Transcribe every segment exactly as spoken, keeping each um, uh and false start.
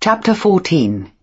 Chapter fourteen.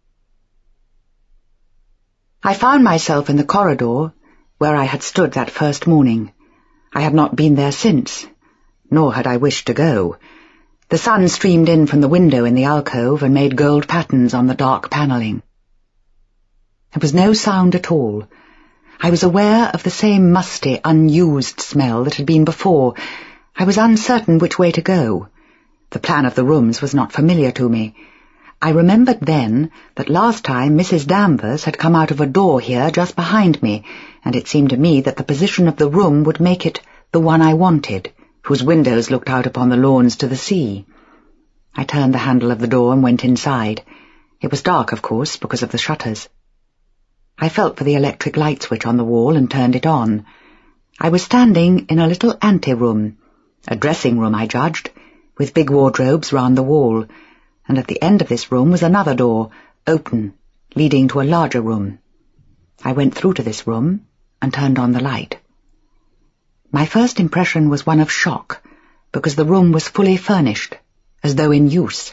I found myself in the corridor where I had stood that first morning. I had not been there since, nor had I wished to go. The sun streamed in from the window in the alcove and made gold patterns on the dark panelling. There was no sound at all. I was aware of the same musty, unused smell that had been before. I was uncertain which way to go. The plan of the rooms was not familiar to me. I remembered then that last time Missus Danvers had come out of a door here just behind me, and it seemed to me that the position of the room would make it the one I wanted, whose windows looked out upon the lawns to the sea. I turned the handle of the door and went inside. It was dark, of course, because of the shutters. I felt for the electric light switch on the wall and turned it on. I was standing in a little ante-room, a dressing room, I judged, with big wardrobes round the wall, and at the end of this room was another door, open, leading to a larger room. I went through to this room and turned on the light. My first impression was one of shock, because the room was fully furnished, as though in use.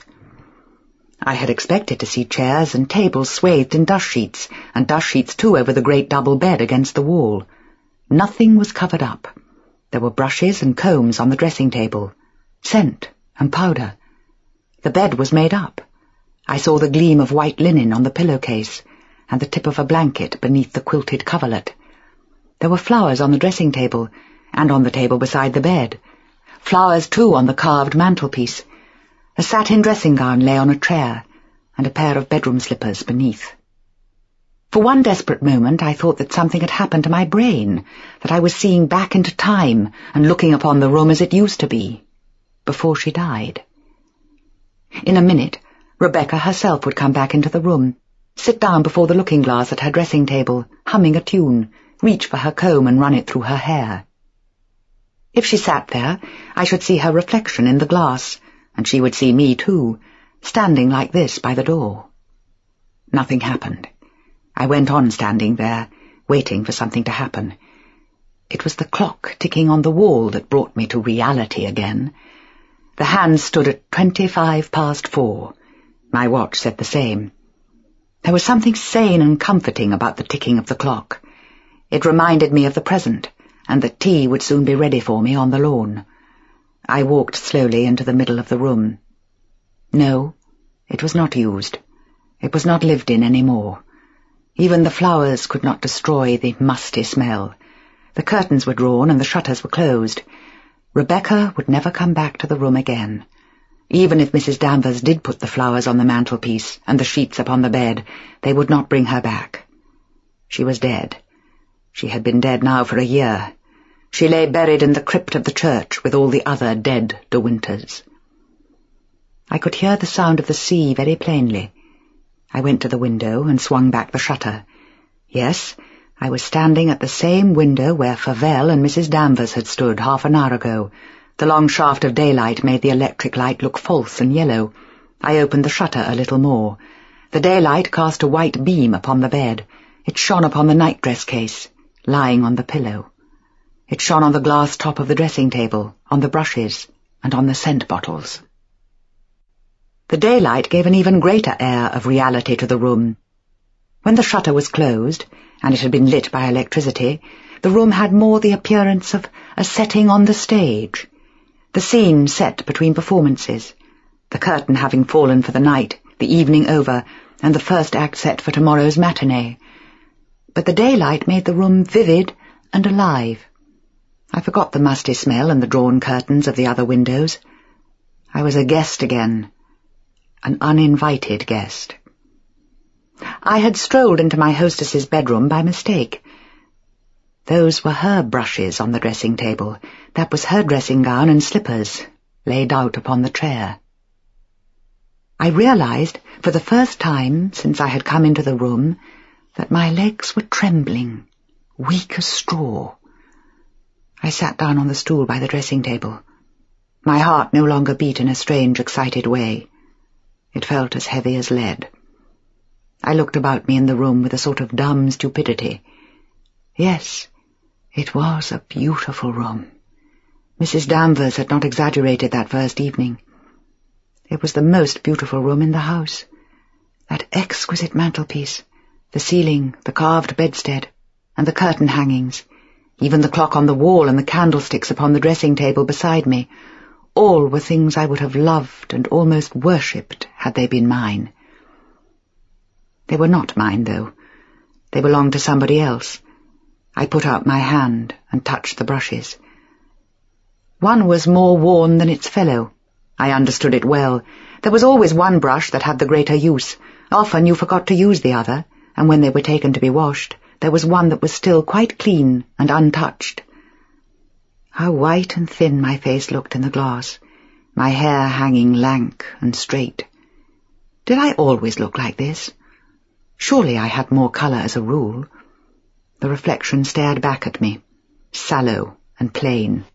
I had expected to see chairs and tables swathed in dust sheets, and dust sheets too over the great double bed against the wall. Nothing was covered up. There were brushes and combs on the dressing table, scent and powder. The bed was made up. I saw the gleam of white linen on the pillowcase, and the tip of a blanket beneath the quilted coverlet. There were flowers on the dressing table, and on the table beside the bed. Flowers, too, on the carved mantelpiece. A satin dressing gown lay on a chair, and a pair of bedroom slippers beneath. For one desperate moment I thought that something had happened to my brain, that I was seeing back into time and looking upon the room as it used to be, before she died. In a minute, Rebecca herself would come back into the room, sit down before the looking-glass at her dressing-table, humming a tune, reach for her comb and run it through her hair. If she sat there, I should see her reflection in the glass, and she would see me too, standing like this by the door. Nothing happened. I went on standing there, waiting for something to happen. It was the clock ticking on the wall that brought me to reality again. The hands stood at twenty-five past four. My watch said the same. There was something sane and comforting about the ticking of the clock. It reminded me of the present, and that tea would soon be ready for me on the lawn. I walked slowly into the middle of the room. No, it was not used. It was not lived in any more. Even the flowers could not destroy the musty smell. The curtains were drawn and the shutters were closed. Rebecca would never come back to the room again. Even if Missus Danvers did put the flowers on the mantelpiece and the sheets upon the bed, they would not bring her back. She was dead. She had been dead now for a year. She lay buried in the crypt of the church with all the other dead De Winters. I could hear the sound of the sea very plainly. I went to the window and swung back the shutter. Yes, I was standing at the same window where Favell and Missus Danvers had stood half an hour ago. The long shaft of daylight made the electric light look false and yellow. I opened the shutter a little more. The daylight cast a white beam upon the bed. It shone upon the nightdress case, lying on the pillow. It shone on the glass top of the dressing table, on the brushes, and on the scent bottles. The daylight gave an even greater air of reality to the room. When the shutter was closed, and it had been lit by electricity, the room had more the appearance of a setting on the stage. The scene set between performances, the curtain having fallen for the night, the evening over, and the first act set for tomorrow's matinee. But the daylight made the room vivid and alive. I forgot the musty smell and the drawn curtains of the other windows. I was a guest again, an uninvited guest. I had strolled into my hostess's bedroom by mistake. Those were her brushes on the dressing table. That was her dressing gown and slippers, laid out upon the chair. I realized, for the first time since I had come into the room, that my legs were trembling, weak as straw. I sat down on the stool by the dressing table. My heart no longer beat in a strange, excited way. It felt as heavy as lead. I looked about me in the room with a sort of dumb stupidity. Yes, it was a beautiful room. Missus Danvers had not exaggerated that first evening. It was the most beautiful room in the house. That exquisite mantelpiece, the ceiling, the carved bedstead, and the curtain hangings, even the clock on the wall and the candlesticks upon the dressing table beside me, all were things I would have loved and almost worshipped had they been mine. They were not mine, though. They belonged to somebody else. I put out my hand and touched the brushes. One was more worn than its fellow. I understood it well. There was always one brush that had the greater use. Often you forgot to use the other, and when they were taken to be washed, there was one that was still quite clean and untouched. How white and thin my face looked in the glass, my hair hanging lank and straight. Did I always look like this? Surely I had more colour as a rule. The reflection stared back at me, sallow and plain.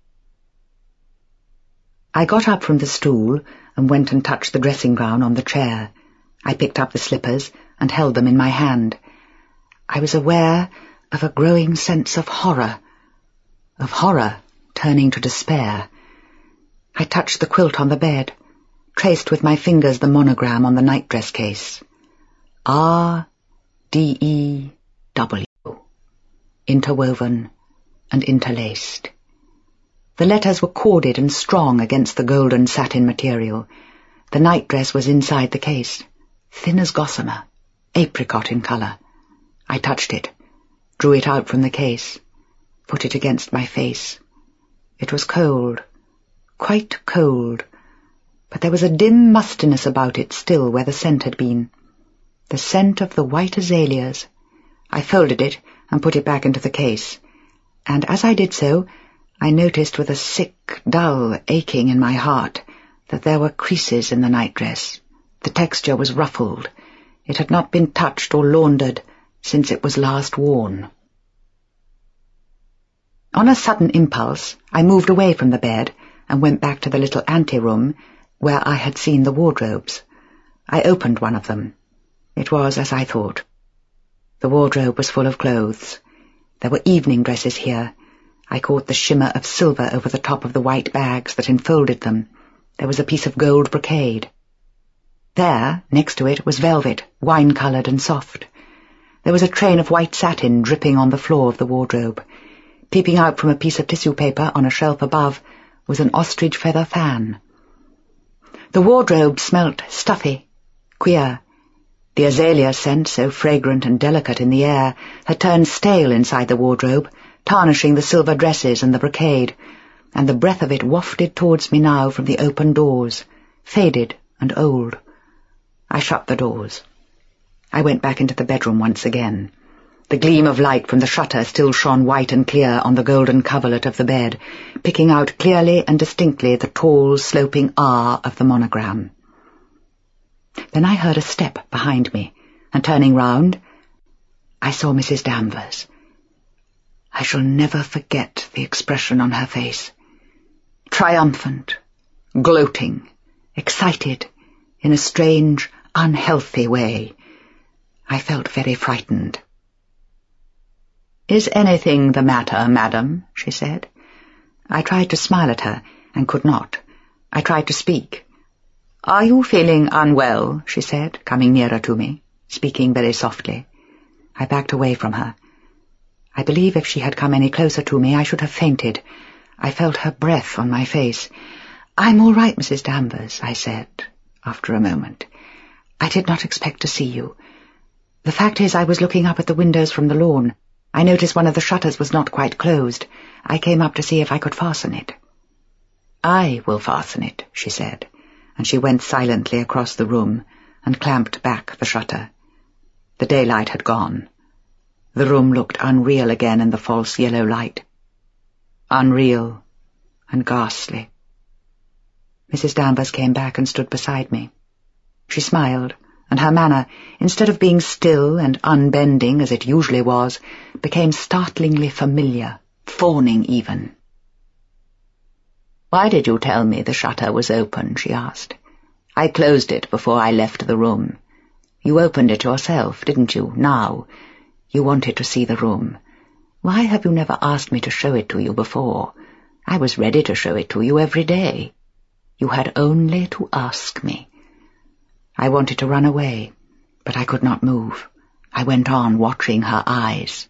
I got up from the stool and went and touched the dressing gown on the chair. I picked up the slippers and held them in my hand. I was aware of a growing sense of horror, of horror turning to despair. I touched the quilt on the bed, traced with my fingers the monogram on the nightdress case. R D E W, interwoven and interlaced. The letters were corded and strong against the golden satin material. The nightdress was inside the case, thin as gossamer, apricot in colour. I touched it, drew it out from the case, put it against my face. It was cold, quite cold, but there was a dim mustiness about it still where the scent had been. The scent of the white azaleas. I folded it and put it back into the case, and as I did so, I noticed with a sick, dull aching in my heart that there were creases in the nightdress. The texture was ruffled. It had not been touched or laundered since it was last worn. On a sudden impulse, I moved away from the bed and went back to the little ante-room where I had seen the wardrobes. I opened one of them. It was as I thought. The wardrobe was full of clothes. There were evening dresses here. I caught the shimmer of silver over the top of the white bags that enfolded them. There was a piece of gold brocade. There, next to it, was velvet, wine-coloured and soft. There was a train of white satin dripping on the floor of the wardrobe. Peeping out from a piece of tissue paper on a shelf above was an ostrich feather fan. The wardrobe smelt stuffy, queer. The azalea scent, so fragrant and delicate in the air, had turned stale inside the wardrobe, tarnishing the silver dresses and the brocade, and the breath of it wafted towards me now from the open doors, faded and old. I shut the doors. I went back into the bedroom once again. The gleam of light from the shutter still shone white and clear on the golden coverlet of the bed, picking out clearly and distinctly the tall, sloping R of the monogram. Then I heard a step behind me, and turning round, I saw Missus Danvers. I shall never forget the expression on her face. Triumphant, gloating, excited, in a strange, unhealthy way. I felt very frightened. "Is anything the matter, madam?" she said. I tried to smile at her, and could not. I tried to speak. "Are you feeling unwell?" she said, coming nearer to me, speaking very softly. I backed away from her. I believe if she had come any closer to me I should have fainted. I felt her breath on my face. "I'm all right, Missus Danvers," I said, after a moment. "I did not expect to see you. The fact is I was looking up at the windows from the lawn. I noticed one of the shutters was not quite closed. I came up to see if I could fasten it." "I will fasten it," she said, and she went silently across the room and clamped back the shutter. The daylight had gone. The room looked unreal again in the false yellow light. Unreal and ghastly. Missus Danvers came back and stood beside me. She smiled, and her manner, instead of being still and unbending as it usually was, became startlingly familiar, fawning even. "Why did you tell me the shutter was open?" she asked. "I closed it before I left the room. You opened it yourself, didn't you, now? You wanted to see the room. Why have you never asked me to show it to you before? I was ready to show it to you every day." You had only to ask me. I wanted to run away, but I could not move. I went on watching her eyes.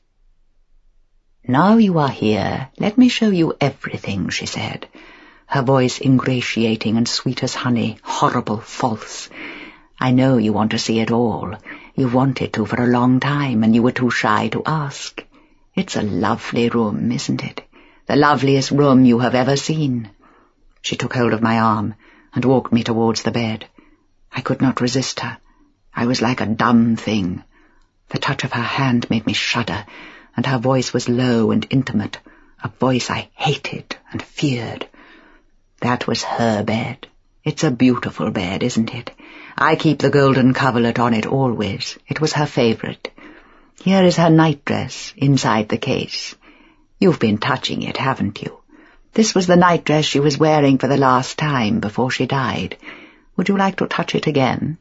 Now you are here, let me show you everything, she said, her voice ingratiating and sweet as honey, horrible, false. I know you want to see it all. You've wanted to for a long time, and you were too shy to ask. It's a lovely room, isn't it? The loveliest room you have ever seen. She took hold of my arm and walked me towards the bed. I could not resist her. I was like a dumb thing. The touch of her hand made me shudder, and her voice was low and intimate, a voice I hated and feared. That was her bed. It's a beautiful bed, isn't it? I keep the golden coverlet on it always. It was her favourite. Here is her nightdress inside the case. You've been touching it, haven't you? This was the nightdress she was wearing for the last time before she died. Would you like to touch it again?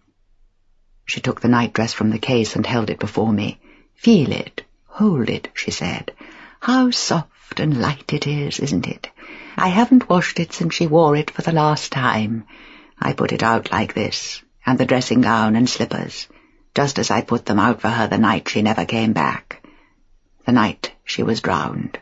She took the nightdress from the case and held it before me. Feel it. Hold it, she said. How soft and light it is, isn't it? I haven't washed it since she wore it for the last time. I put it out like this, and the dressing gown and slippers, just as I put them out for her the night she never came back, the night she was drowned.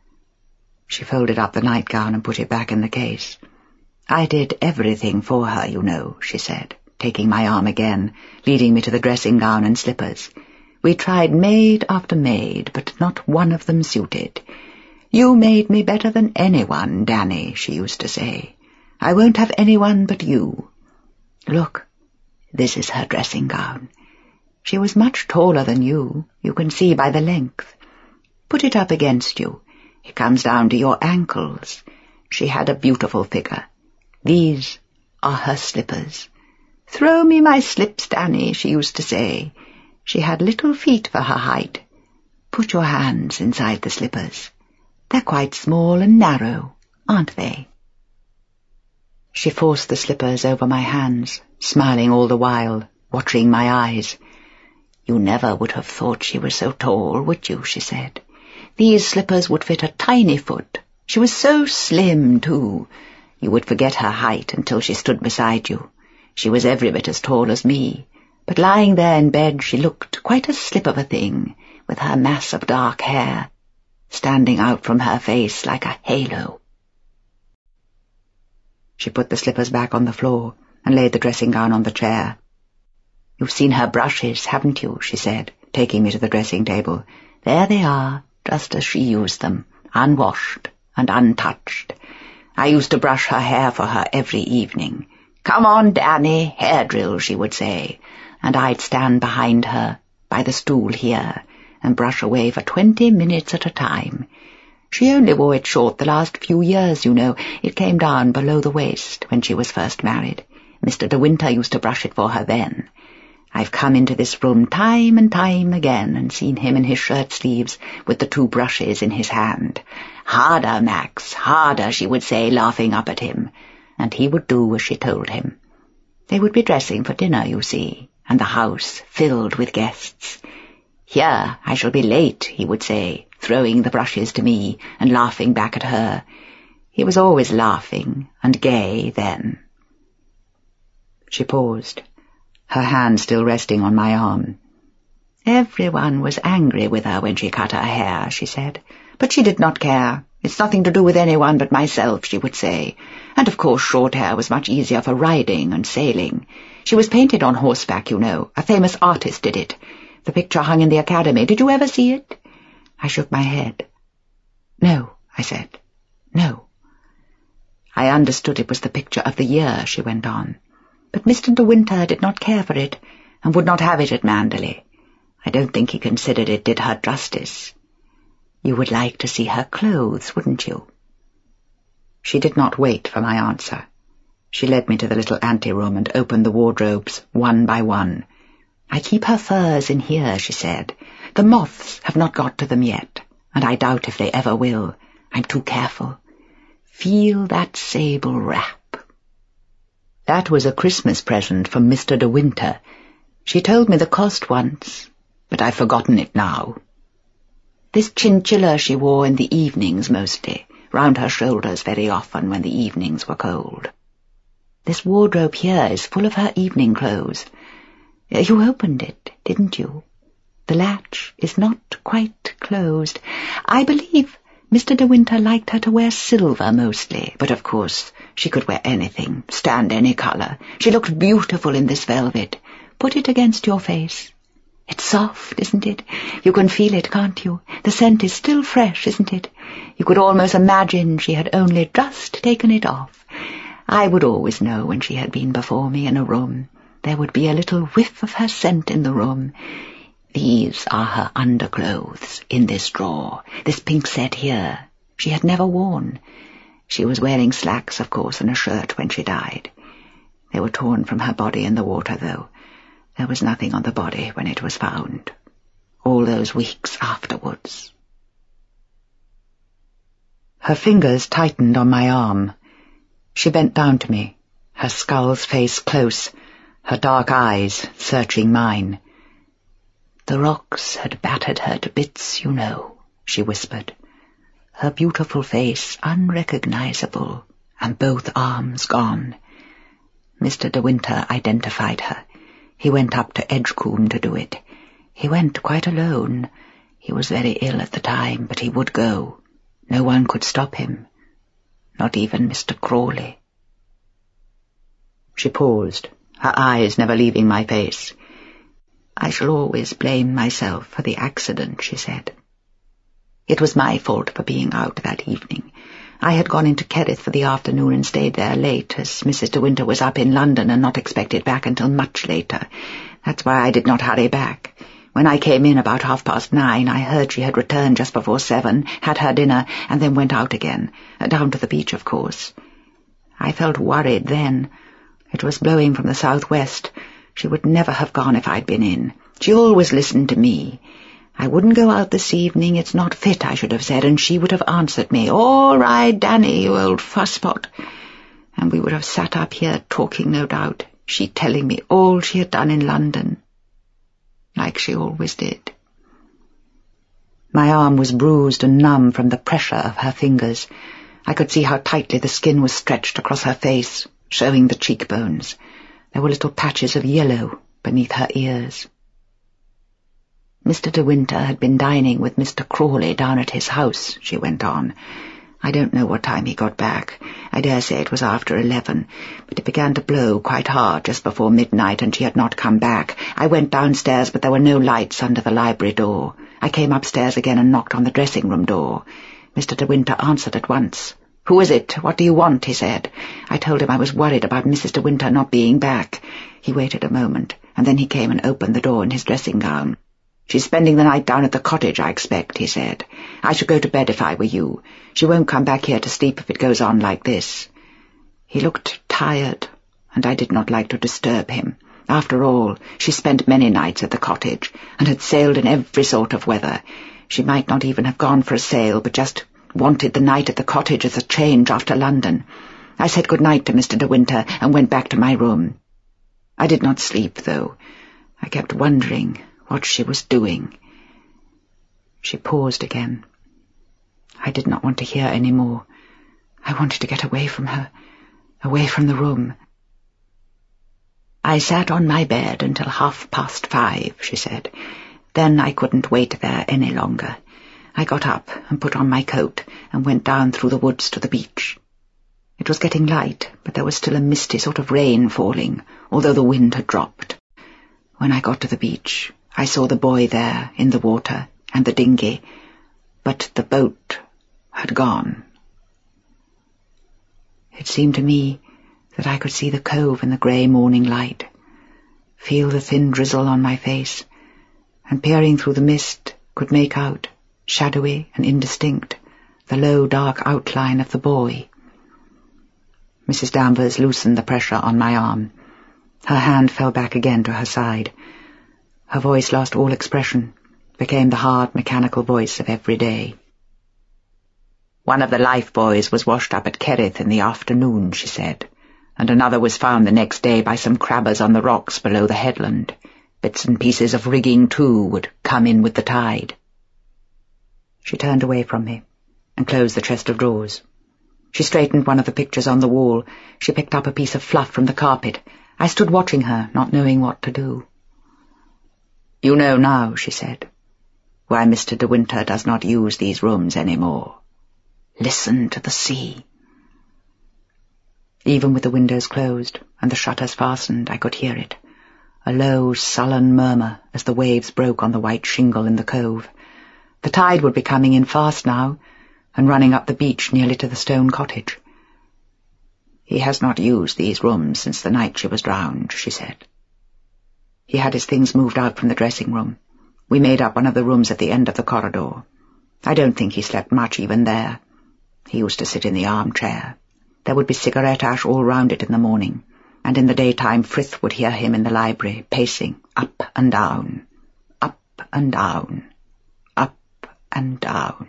She folded up the nightgown and put it back in the case. I did everything for her, you know, she said, taking my arm again, leading me to the dressing gown and slippers. We tried maid after maid, but not one of them suited. You made me better than anyone, Danny, she used to say. I won't have anyone but you. Look, this is her dressing gown. She was much taller than you, you can see by the length. Put it up against you. It comes down to your ankles. She had a beautiful figure. These are her slippers. Throw me my slips, Danny, she used to say. She had little feet for her height. Put your hands inside the slippers. They're quite small and narrow, aren't they? She forced the slippers over my hands, smiling all the while, watching my eyes. You never would have thought she was so tall, would you, she said. These slippers would fit a tiny foot. She was so slim, too. You would forget her height until she stood beside you. She was every bit as tall as me, but lying there in bed she looked quite a slip of a thing, with her mass of dark hair, standing out from her face like a halo. She put the slippers back on the floor and laid the dressing gown on the chair. You've seen her brushes, haven't you, she said, taking me to the dressing table. There they are, just as she used them, unwashed and untouched. I used to brush her hair for her every evening. Come on, Danny, hair drill, she would say, and I'd stand behind her, by the stool here, and brush away for twenty minutes at a time. She only wore it short the last few years, you know. It came down below the waist when she was first married. Mister De Winter used to brush it for her then. I've come into this room time and time again and seen him in his shirt-sleeves with the two brushes in his hand. Harder, Max, harder, she would say, laughing up at him, and he would do as she told him. They would be dressing for dinner, you see, and the house filled with guests. Here, I shall be late, he would say, throwing the brushes to me and laughing back at her. He was always laughing and gay then. She paused, her hand still resting on my arm. Everyone was angry with her when she cut her hair, she said, but she did not care. It's nothing to do with anyone but myself, she would say. And of course short hair was much easier for riding and sailing. She was painted on horseback, you know. A famous artist did it. The picture hung in the academy. Did you ever see it? I shook my head. No, I said. No. I understood it was the picture of the year, she went on. But Mister De Winter did not care for it, and would not have it at Manderley. I don't think he considered it did her justice. You would like to see her clothes, wouldn't you? She did not wait for my answer. She led me to the little anteroom and opened the wardrobes one by one. I keep her furs in here, she said. The moths have not got to them yet, and I doubt if they ever will. I'm too careful. Feel that sable wrap. That was a Christmas present from Mister De Winter. She told me the cost once, but I've forgotten it now. This chinchilla she wore in the evenings mostly, round her shoulders very often when the evenings were cold. This wardrobe here is full of her evening clothes. You opened it, didn't you? The latch is not quite closed. I believe Mister De Winter liked her to wear silver mostly, but of course she could wear anything, stand any colour. She looked beautiful in this velvet. Put it against your face. It's soft, isn't it? You can feel it, can't you? The scent is still fresh, isn't it? You could almost imagine she had only just taken it off. I would always know when she had been before me in a room. There would be a little whiff of her scent in the room. These are her underclothes in this drawer, this pink set here. She had never worn. She was wearing slacks, of course, and a shirt when she died. They were torn from her body in the water, though. There was nothing on the body when it was found. All those weeks afterwards. Her fingers tightened on my arm. She bent down to me, her skull's face close, her dark eyes searching mine. The rocks had battered her to bits, you know, she whispered. Her beautiful face unrecognizable, and both arms gone. Mister De Winter identified her. He went up to Edgecombe to do it. He went quite alone. He was very ill at the time, but he would go. No one could stop him. Not even Mister Crawley. She paused, her eyes never leaving my face. I shall always blame myself for the accident, she said. It was my fault for being out that evening. I had gone into Kerrith for the afternoon and stayed there late, as Missus De Winter was up in London and not expected back until much later. That's why I did not hurry back. When I came in about half past nine, I heard she had returned just before seven, had her dinner, and then went out again, down to the beach, of course. I felt worried then. It was blowing from the southwest. She would never have gone if I'd been in. She always listened to me. I wouldn't go out this evening, it's not fit, I should have said, and she would have answered me, "All right, Danny, you old fusspot." And we would have sat up here talking, no doubt, she telling me all she had done in London, like she always did. My arm was bruised and numb from the pressure of her fingers. I could see how tightly the skin was stretched across her face, showing the cheekbones. There were little patches of yellow beneath her ears. Mister De Winter had been dining with Mister Crawley down at his house, she went on. I don't know what time he got back. I dare say it was after eleven, but it began to blow quite hard just before midnight, and she had not come back. I went downstairs, but there were no lights under the library door. I came upstairs again and knocked on the dressing-room door. Mister De Winter answered at once. "Who is it? What do you want?" he said. I told him I was worried about Missus De Winter not being back. He waited a moment, and then he came and opened the door in his dressing-gown. "She's spending the night down at the cottage, I expect," he said. "I should go to bed if I were you. She won't come back here to sleep if it goes on like this." He looked tired, and I did not like to disturb him. After all, she spent many nights at the cottage, and had sailed in every sort of weather. She might not even have gone for a sail, but just wanted the night at the cottage as a change after London. I said good night to Mister De Winter and went back to my room. I did not sleep, though. I kept wondering what she was doing. She paused again. I did not want to hear any more. I wanted to get away from her, away from the room. "I sat on my bed until half past five," she said. "Then I couldn't wait there any longer. I got up and put on my coat and went down through the woods to the beach. It was getting light, but there was still a misty sort of rain falling, although the wind had dropped. When I got to the beach, I saw the boy there in the water and the dinghy, but the boat had gone. It seemed to me that I could see the cove in the grey morning light, feel the thin drizzle on my face, and peering through the mist could make out, shadowy and indistinct, the low dark outline of the boy. Missus Danvers loosened the pressure on my arm. Her hand fell back again to her side. Her voice lost all expression, became the hard, mechanical voice of every day. "One of the life buoys was washed up at Kerrith in the afternoon," she said, "and another was found the next day by some crabbers on the rocks below the headland. Bits and pieces of rigging, too, would come in with the tide." She turned away from me and closed the chest of drawers. She straightened one of the pictures on the wall. She picked up a piece of fluff from the carpet. I stood watching her, not knowing what to do. "You know now," she said, "why Mister De Winter does not use these rooms any more. Listen to the sea." Even with the windows closed and the shutters fastened, I could hear it, a low, sullen murmur as the waves broke on the white shingle in the cove. The tide would be coming in fast now, and running up the beach nearly to the stone cottage. "He has not used these rooms since the night she was drowned," she said. He had his things moved out from the dressing room. We made up one of the rooms at the end of the corridor. I don't think he slept much even there. He used to sit in the armchair. There would be cigarette ash all round it in the morning, and in the daytime Frith would hear him in the library, pacing up and down, up and down, up and down.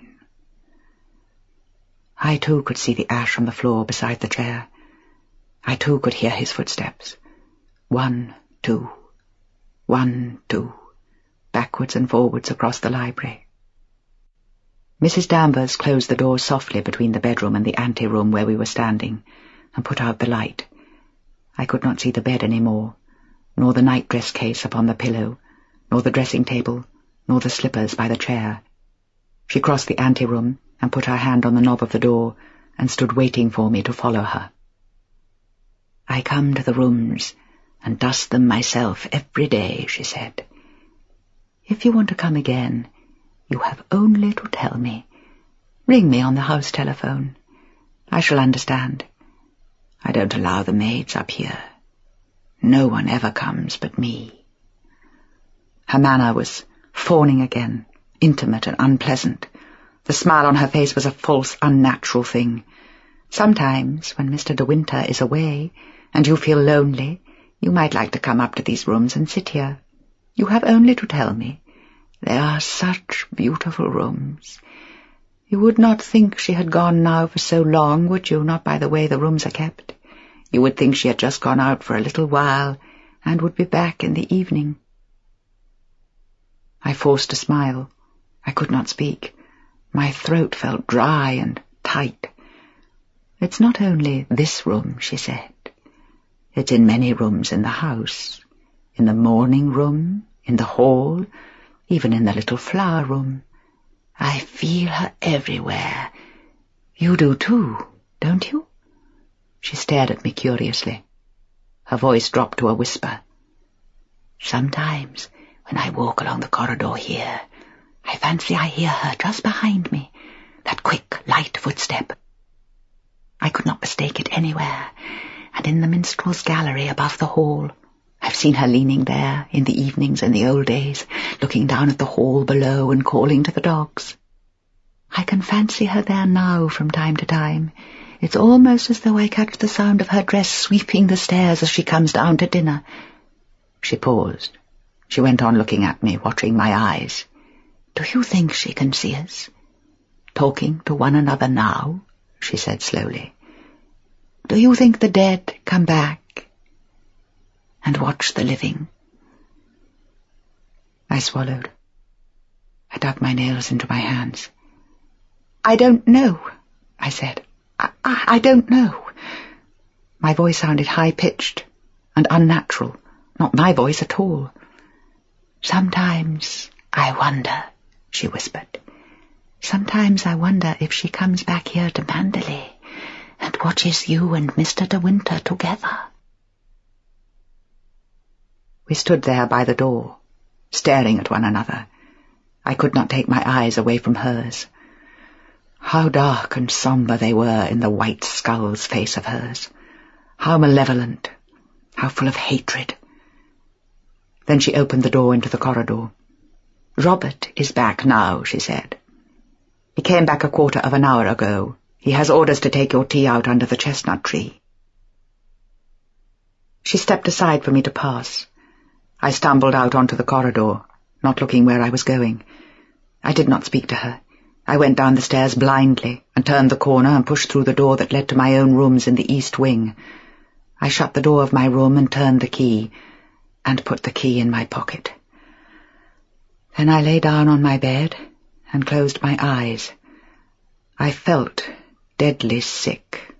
I too could see the ash on the floor beside the chair. I too could hear his footsteps. One, two, one, two, backwards and forwards across the library. Missus Danvers closed the door softly between the bedroom and the ante-room where we were standing, and put out the light. I could not see the bed any more, nor the nightdress case upon the pillow, nor the dressing-table, nor the slippers by the chair. She crossed the ante-room and put her hand on the knob of the door, and stood waiting for me to follow her. "I come to the rooms and dust them myself every day," she said. "If you want to come again, you have only to tell me. Ring me on the house telephone. I shall understand. I don't allow the maids up here. No one ever comes but me." Her manner was fawning again, intimate and unpleasant. The smile on her face was a false, unnatural thing. "Sometimes, when Mister De Winter is away, and you feel lonely, you might like to come up to these rooms and sit here. You have only to tell me. They are such beautiful rooms. You would not think she had gone now for so long, would you, not by the way the rooms are kept? You would think she had just gone out for a little while, and would be back in the evening." I forced a smile. I could not speak. My throat felt dry and tight. "It's not only this room," she said. "It's in many rooms in the house. In the morning room, in the hall, even in the little flower room. I feel her everywhere. You do too, don't you?" She stared at me curiously. Her voice dropped to a whisper. "Sometimes, when I walk along the corridor here, I fancy I hear her just behind me, that quick, light footstep. I could not mistake it anywhere, and in the minstrel's gallery above the hall. I've seen her leaning there in the evenings in the old days, looking down at the hall below and calling to the dogs. I can fancy her there now from time to time. It's almost as though I catch the sound of her dress sweeping the stairs as she comes down to dinner." She paused. She went on looking at me, watching my eyes. "Do you think she can see us? Talking to one another now?" she said slowly. "Do you think the dead come back and watch the living?" I swallowed. I dug my nails into my hands. "I don't know," I said. I, I, I don't know." My voice sounded high-pitched and unnatural, not my voice at all. "Sometimes I wonder," she whispered. "Sometimes I wonder if she comes back here to Manderley and watches you and Mister De Winter together." We stood there by the door, staring at one another. I could not take my eyes away from hers. How dark and sombre they were in the white skull's face of hers. How malevolent, how full of hatred. Then she opened the door into the corridor. "Robert is back now," she said. "He came back a quarter of an hour ago. He has orders to take your tea out under the chestnut tree." She stepped aside for me to pass. I stumbled out onto the corridor, not looking where I was going. I did not speak to her. I went down the stairs blindly and turned the corner and pushed through the door that led to my own rooms in the east wing. I shut the door of my room and turned the key, and put the key in my pocket. Then I lay down on my bed and closed my eyes. I felt, deadly sick.